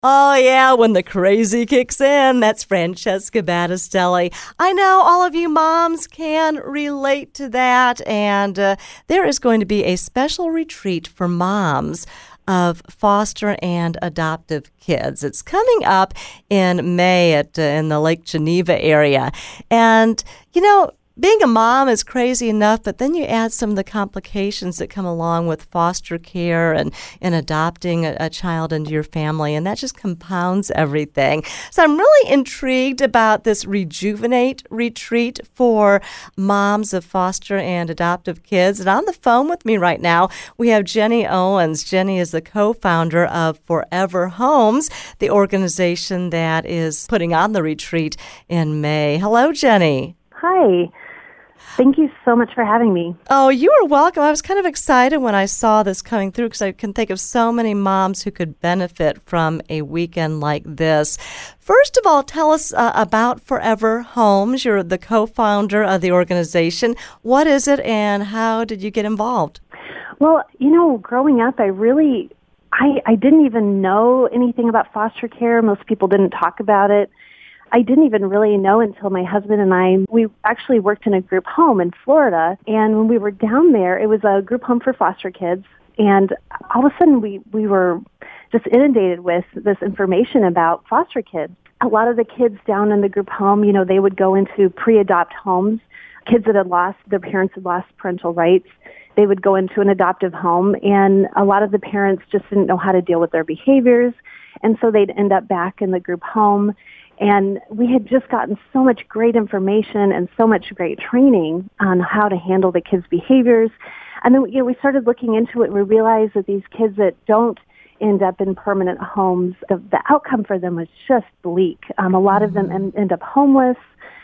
Oh, yeah, when the crazy kicks in, that's Francesca Battistelli. I know all of you moms can relate to that, and there is going to be a special retreat for moms of foster and adoptive kids. It's coming up in May in the Lake Geneva area. And, being a mom is crazy enough, but then you add some of the complications that come along with foster care and adopting a child into your family, and that just compounds everything. So I'm really intrigued about this Rejuvenate retreat for moms of foster and adoptive kids. And on the phone with me right now, we have Jenny Owens. Jenny is the co-founder of Forever Homes, the organization that is putting on the retreat in May. Hello, Jenny. Hi. Thank you so much for having me. Oh, you are welcome. I was kind of excited when I saw this coming through because I can think of so many moms who could benefit from a weekend like this. First of all, tell us about Forever Homes. You're the co-founder of the organization. What is it and how did you get involved? Well, growing up, I didn't even know anything about foster care. Most people didn't talk about it. I didn't even really know until my husband and we actually worked in a group home in Florida. And when we were down there, it was a group home for foster kids. And all of a sudden, we were just inundated with this information about foster kids. A lot of the kids down in the group home, they would go into pre-adopt homes. Kids that their parents had lost parental rights, they would go into an adoptive home. And a lot of the parents just didn't know how to deal with their behaviors. And so they'd end up back in the group home. And we had just gotten so much great information and so much great training on how to handle the kids' behaviors. And then, we started looking into it. We realized that these kids that don't end up in permanent homes, the outcome for them was just bleak. A lot of them end up homeless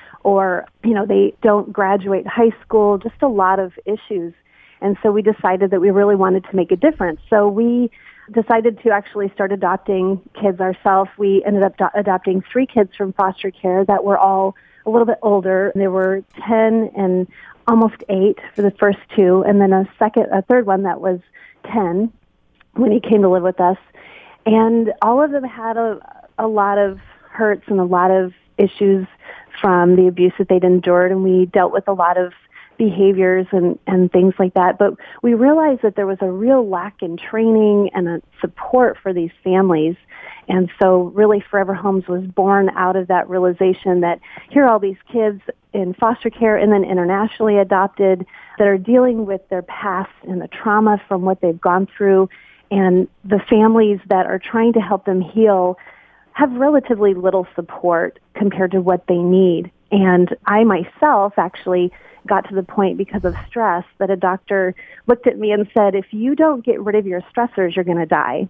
or, they don't graduate high school, just a lot of issues. And so we decided that we really wanted to make a difference. So we decided to actually start adopting kids ourselves. We ended up adopting 3 kids from foster care that were all a little bit older. They were 10 and almost 8 for the first 2, and then a third one that was 10 when he came to live with us. And all of them had a lot of hurts and a lot of issues from the abuse that they'd endured, and we dealt with a lot of behaviors and things like that. But we realized that there was a real lack in training and a support for these families. And so really Forever Homes was born out of that realization that here are all these kids in foster care and then internationally adopted that are dealing with their past and the trauma from what they've gone through. And the families that are trying to help them heal have relatively little support compared to what they need. And I myself actually got to the point because of stress that a doctor looked at me and said, if you don't get rid of your stressors, you're going to die.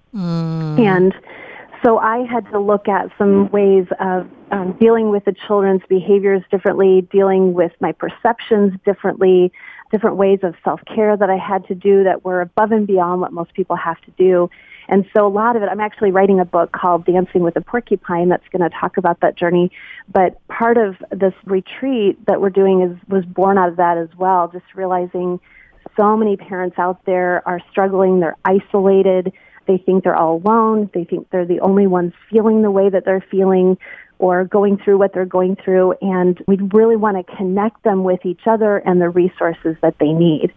And so I had to look at some ways of dealing with the children's behaviors differently, dealing with my perceptions differently, different ways of self-care that I had to do that were above and beyond what most people have to do. And so a lot of it, I'm actually writing a book called Dancing with a Porcupine that's going to talk about that journey. But part of this retreat that we're doing was born out of that as well, just realizing so many parents out there are struggling, they're isolated, they think they're all alone, they think they're the only ones feeling the way that they're feeling or going through what they're going through, and we really want to connect them with each other and the resources that they need.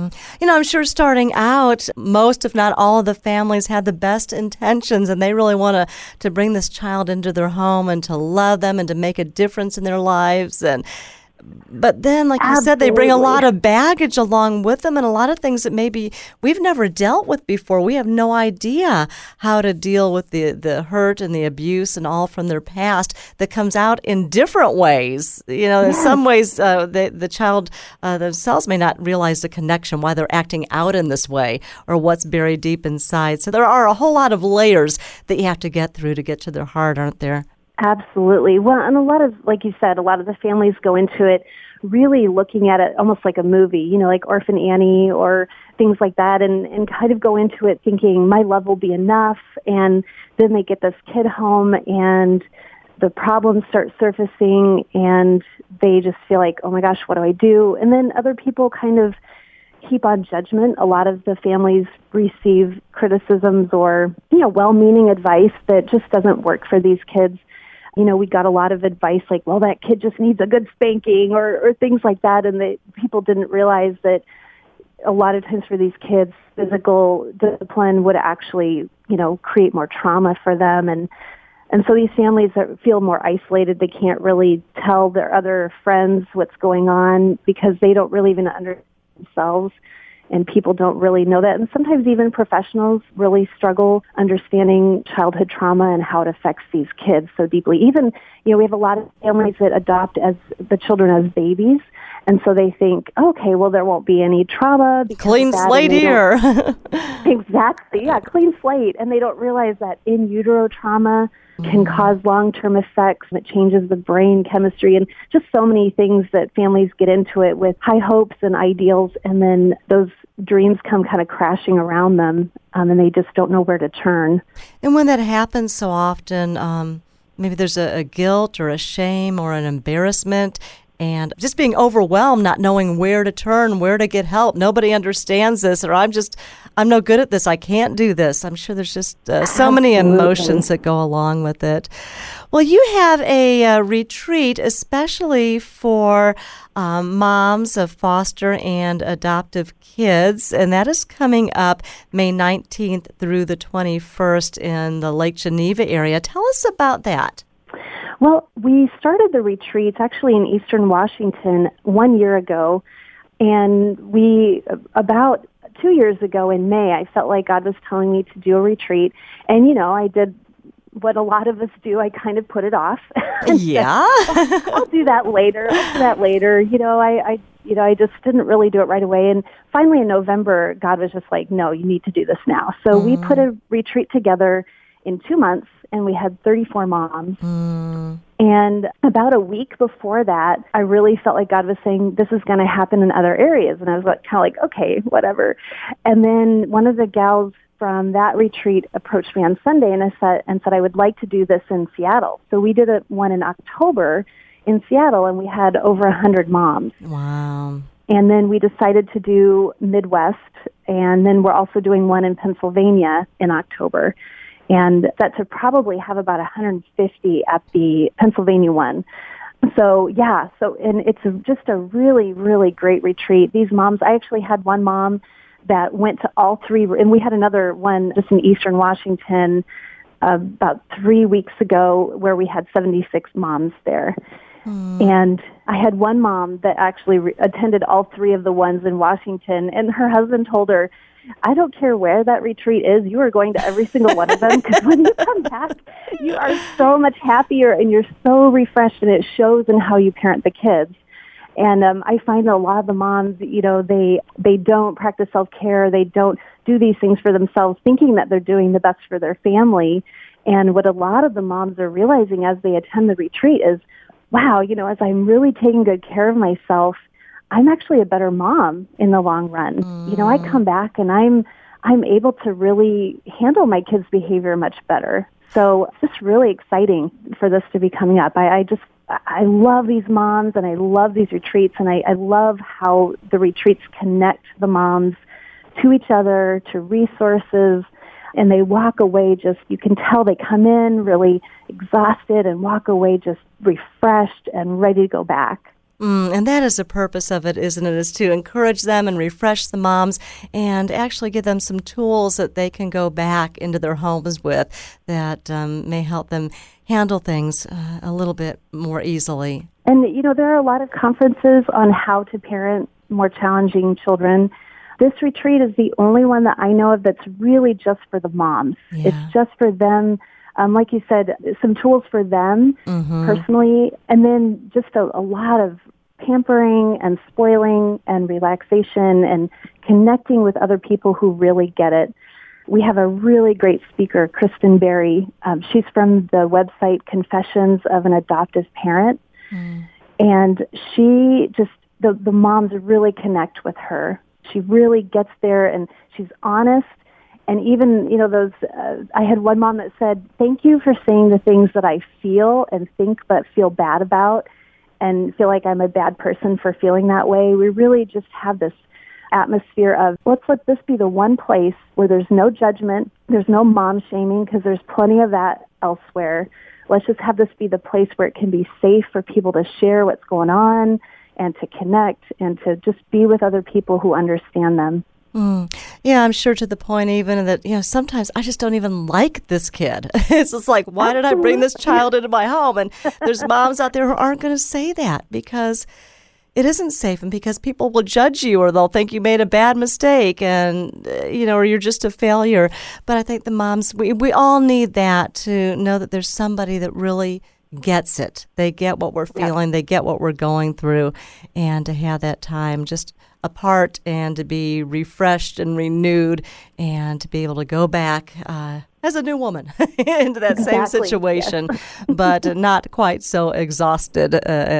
I'm sure starting out, most, if not all of the families had the best intentions, and they really want to bring this child into their home and to love them and to make a difference in their lives. But then, like you said, they bring a lot of baggage along with them and a lot of things that maybe we've never dealt with before. We have no idea how to deal with the hurt and the abuse and all from their past that comes out in different ways. In some ways, the child themselves may not realize the connection, why they're acting out in this way or what's buried deep inside. So there are a whole lot of layers that you have to get through to get to their heart, aren't there? Absolutely. Well, and a lot of, like you said, a lot of the families go into it really looking at it almost like a movie, like Orphan Annie or things like that, and kind of go into it thinking my love will be enough, and then they get this kid home and the problems start surfacing and they just feel like, oh my gosh, what do I do? And then other people kind of heap on judgment. A lot of the families receive criticisms or, well-meaning advice that just doesn't work for these kids. We got a lot of advice like, well, that kid just needs a good spanking or things like that. And people didn't realize that a lot of times for these kids, physical discipline would actually, create more trauma for them. And so these families that feel more isolated, they can't really tell their other friends what's going on because they don't really even understand themselves. And people don't really know that. And sometimes even professionals really struggle understanding childhood trauma and how it affects these kids so deeply. Even, we have a lot of families that adopt as the children as babies. And so they think, okay, well, there won't be any trauma. Clean slate here. Exactly, yeah, clean slate. And they don't realize that in utero trauma can cause long-term effects. It changes the brain chemistry and just so many things that families get into it with high hopes and ideals, and then those dreams come kind of crashing around them, and they just don't know where to turn. And when that happens so often, maybe there's a guilt or a shame or an embarrassment, and just being overwhelmed, not knowing where to turn, where to get help. Nobody understands this, or I'm no good at this. I can't do this. I'm sure there's just so many emotions that go along with it. Well, you have a retreat especially for moms of foster and adoptive kids, and that is coming up May 19th through the 21st in the Lake Geneva area. Tell us about that. Well, we started the retreats actually in Eastern Washington 1 year ago, and about 2 years ago in May, I felt like God was telling me to do a retreat, and I did what a lot of us do. I kind of put it off. Yeah. I'll do that later. I just didn't really do it right away, and finally in November, God was just like, no, you need to do this now. So we put a retreat together in 2 months, and we had 34 moms. And about a week before that, I really felt like God was saying, this is going to happen in other areas. And I was okay, whatever. And then one of the gals from that retreat approached me on Sunday and said I would like to do this in Seattle. So we did one in October in Seattle, and we had over 100 moms. Wow. And then we decided to do Midwest, and then we're also doing one in Pennsylvania in October. And that to probably have about 150 at the Pennsylvania one. So, and it's just a really, really great retreat. These moms, I actually had one mom that went to all three, and we had another one just in Eastern Washington about 3 weeks ago where we had 76 moms there. And I had one mom that actually attended all three of the ones in Washington, and her husband told her, I don't care where that retreat is, you are going to every single one of them, because when you come back, you are so much happier and you're so refreshed, and it shows in how you parent the kids. And I find that a lot of the moms, they don't practice self-care, they don't do these things for themselves, thinking that they're doing the best for their family. And what a lot of the moms are realizing as they attend the retreat is, wow, as I'm really taking good care of myself, I'm actually a better mom in the long run. I come back and I'm able to really handle my kids' behavior much better. So it's just really exciting for this to be coming up. I love these moms, and I love these retreats, and I love how the retreats connect the moms to each other, to resources, and they walk away you can tell they come in really exhausted and walk away just refreshed and ready to go back. And that is the purpose of it, isn't it? Is to encourage them and refresh the moms and actually give them some tools that they can go back into their homes with that may help them handle things a little bit more easily. And, there are a lot of conferences on how to parent more challenging children. This retreat is the only one that I know of that's really just for the moms. Yeah. It's just for them. Like you said, some tools for them personally, and then just a lot of pampering and spoiling and relaxation and connecting with other people who really get it. We have a really great speaker, Kristen Berry. She's from the website Confessions of an Adoptive Parent. And she just, the moms really connect with her. She really gets there, and she's honest. And even, I had one mom that said, thank you for saying the things that I feel and think but feel bad about and feel like I'm a bad person for feeling that way. We really just have this atmosphere of, let's let this be the one place where there's no judgment, there's no mom shaming, because there's plenty of that elsewhere. Let's just have this be the place where it can be safe for people to share what's going on and to connect and to just be with other people who understand them. Yeah, I'm sure to the point even that, sometimes I just don't even like this kid. It's just like, why did I bring this child into my home? And there's moms out there who aren't going to say that because it isn't safe and because people will judge you or they'll think you made a bad mistake and, or you're just a failure. But I think the moms, we all need that to know that there's somebody that really gets it. They get what we're feeling. They get what we're going through. And to have that time just apart and to be refreshed and renewed and to be able to go back as a new woman into that same situation, but not quite so exhausted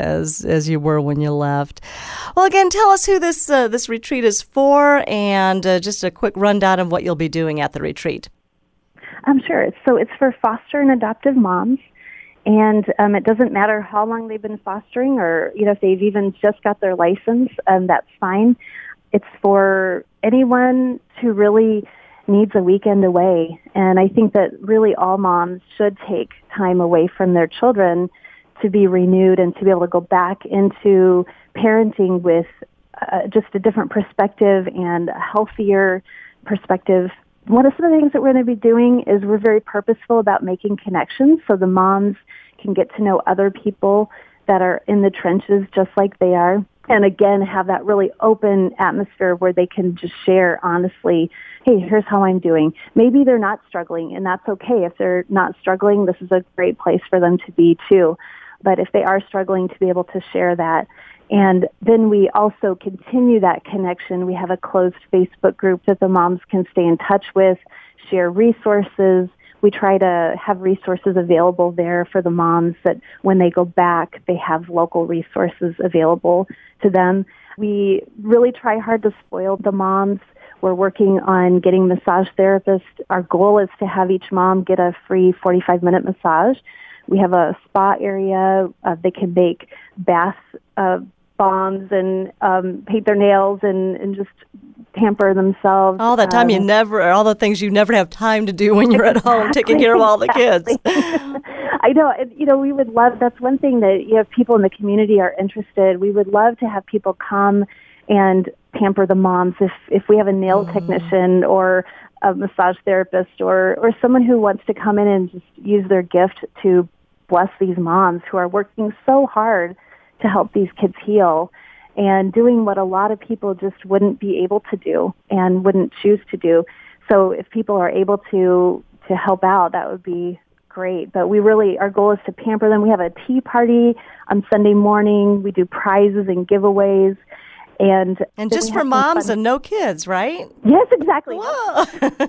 as you were when you left. Well, again, tell us who this retreat is for and just a quick rundown of what you'll be doing at the retreat. Sure. So it's for foster and adoptive moms. And it doesn't matter how long they've been fostering or, if they've even just got their license, that's fine. It's for anyone who really needs a weekend away. And I think that really all moms should take time away from their children to be renewed and to be able to go back into parenting with just a different perspective and a healthier perspective. One of the things that we're going to be doing is we're very purposeful about making connections so the moms can get to know other people that are in the trenches just like they are. And again, have that really open atmosphere where they can just share honestly, hey, here's how I'm doing. Maybe they're not struggling, and that's okay. If they're not struggling, this is a great place for them to be too. But if they are struggling, to be able to share that. And then we also continue that connection. We have a closed Facebook group that the moms can stay in touch with, share resources. We try to have resources available there for the moms that when they go back, they have local resources available to them. We really try hard to spoil the moms. We're working on getting massage therapists. Our goal is to have each mom get a free 45-minute massage. We have a spa area. They can make bath bombs and paint their nails and just pamper themselves. All that time all the things you never have time to do when you're at home taking care of all the kids. I know. We would love, that's one thing that if people in the community are interested, we would love to have people come and pamper the moms. If we have a nail technician or a massage therapist or someone who wants to come in and just use their gift to bless these moms who are working so hard to help these kids heal and doing what a lot of people just wouldn't be able to do and wouldn't choose to do. So if people are able to help out, that would be great. But our goal is to pamper them. We have a tea party on Sunday morning. We do prizes and giveaways. And just for moms and no kids, right? Yes, exactly. Whoa.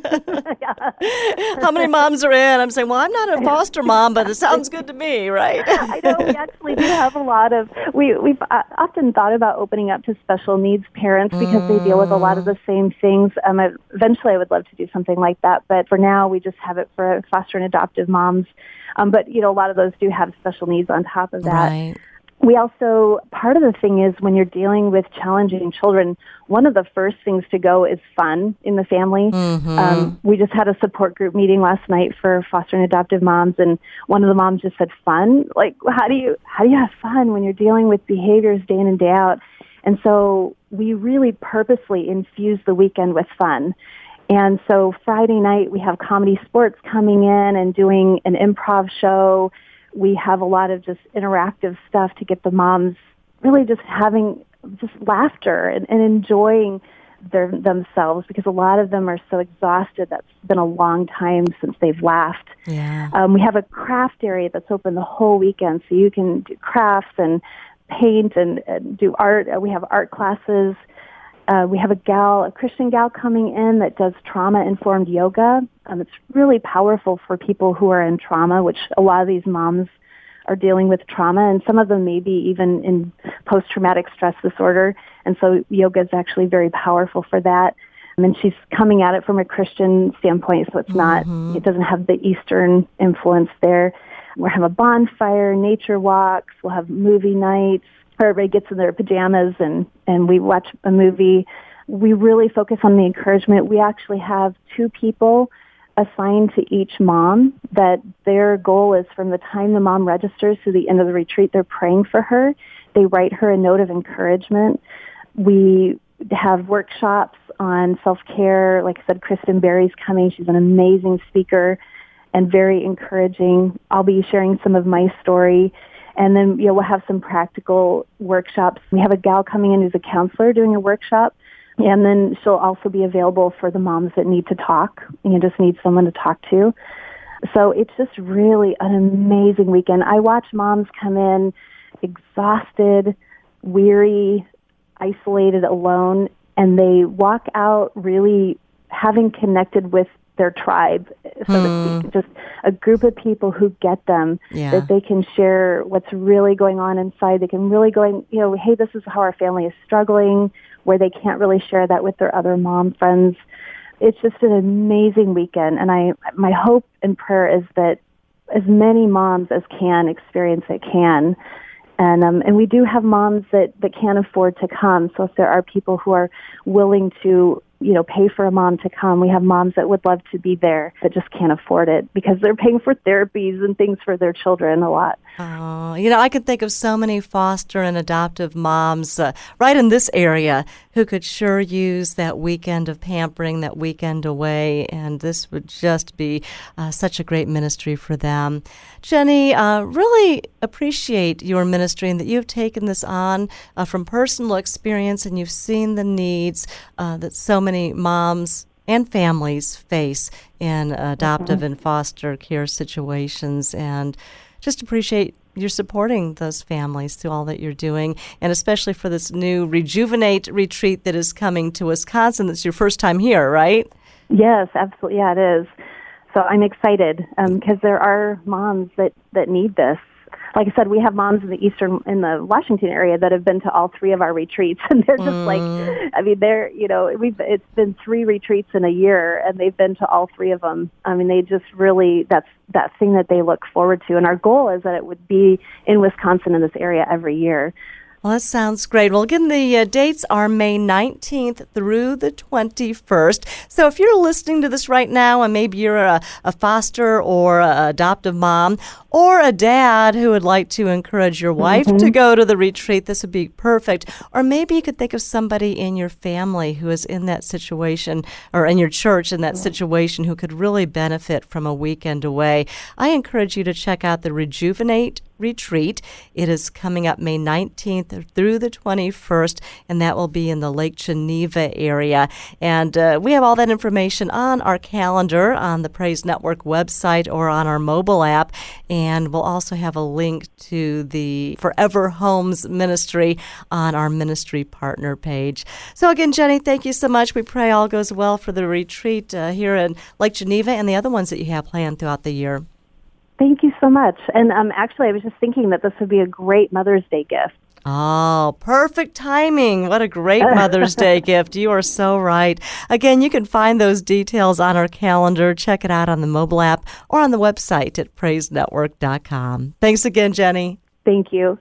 How many moms are in? I'm saying, well, I'm not a foster mom, but it sounds good to me, right? I know we actually do have a lot of, we've often thought about opening up to special needs parents because they deal with a lot of the same things. Eventually I would love to do something like that, but for now we just have it for foster and adoptive moms. But, a lot of those do have special needs on top of that. Right. We also, part of the thing is when you're dealing with challenging children, one of the first things to go is fun in the family. We just had a support group meeting last night for foster and adoptive moms, and one of the moms just said, fun? Like, how do you have fun when you're dealing with behaviors day in and day out? And so we really purposely infuse the weekend with fun. And so Friday night we have Comedy Sports coming in and doing an improv show. We have a lot of just interactive stuff to get the moms really just having just laughter and enjoying themselves because a lot of them are so exhausted. That's been a long time since they've laughed. Yeah. We have a craft area that's open the whole weekend, so you can do crafts and paint and do art. We have art classes. We have a Christian gal coming in that does trauma-informed yoga. It's really powerful for people who are in trauma, which a lot of these moms are dealing with trauma, and some of them maybe even in post-traumatic stress disorder. And so yoga is actually very powerful for that. And she's coming at it from a Christian standpoint, so it's not, it doesn't have the Eastern influence there. We'll have a bonfire, nature walks, we'll have movie nights, where everybody gets in their pajamas and we watch a movie. we really focus on the encouragement. We actually have 2 people assigned to each mom that their goal is from the time the mom registers to the end of the retreat, they're praying for her. They write her a note of encouragement. We have workshops on self-care. Like I said, Kristen Berry's coming. She's an amazing speaker and very encouraging. I'll be sharing some of my story. And then, we'll have some practical workshops. We have a gal coming in who's a counselor doing a workshop. And then she'll also be available for the moms that need to talk. Just need someone to talk to. So it's just really an amazing weekend. I watch moms come in exhausted, weary, isolated, alone, and they walk out really having connected with their tribe, so to speak, just a group of people who get them, that they can share what's really going on inside. They can really go, hey, this is how our family is struggling, where they can't really share that with their other mom friends. It's just an amazing weekend, and my hope and prayer is that as many moms as can experience it can. And we do have moms that can't afford to come. So if there are people who are willing to, pay for a mom to come, we have moms that would love to be there that just can't afford it because they're paying for therapies and things for their children a lot. Oh, I could think of so many foster and adoptive moms right in this area who could sure use that weekend of pampering, that weekend away, and this would just be such a great ministry for them. Jenny, really appreciate your ministry and that you've taken this on from personal experience, and you've seen the needs that so many moms and families face in adoptive and foster care situations, and just appreciate you're supporting those families through all that you're doing, and especially for this new Rejuvenate retreat that is coming to Wisconsin. That's your first time here, right? Yes, absolutely. Yeah, it is. So I'm excited because there are moms that need this. Like I said, we have moms in the Washington area that have been to all 3 of our retreats, and they're just it's been 3 retreats in a year, and they've been to all 3 of them. They just really, that's that thing that they look forward to. And our goal is that it would be in Wisconsin in this area every year. Well, that sounds great. Well, again, the dates are May 19th through the 21st. So if you're listening to this right now and maybe you're a foster or a adoptive mom or a dad who would like to encourage your wife to go to the retreat, this would be perfect. Or maybe you could think of somebody in your family who is in that situation, or in your church in that situation, who could really benefit from a weekend away. I encourage you to check out the Rejuvenate retreat. It is coming up May 19th through the 21st, and that will be in the Lake Geneva area. And we have all that information on our calendar on the Praise Network website or on our mobile app. And we'll also have a link to the Forever Homes Ministry on our ministry partner page. So again, Jenny, thank you so much. We pray all goes well for the retreat here in Lake Geneva and the other ones that you have planned throughout the year. Thank you so much. And actually, I was just thinking that this would be a great Mother's Day gift. Oh, perfect timing. What a great Mother's Day gift. You are so right. Again, you can find those details on our calendar. Check it out on the mobile app or on the website at praisenetwork.com. Thanks again, Jenny. Thank you.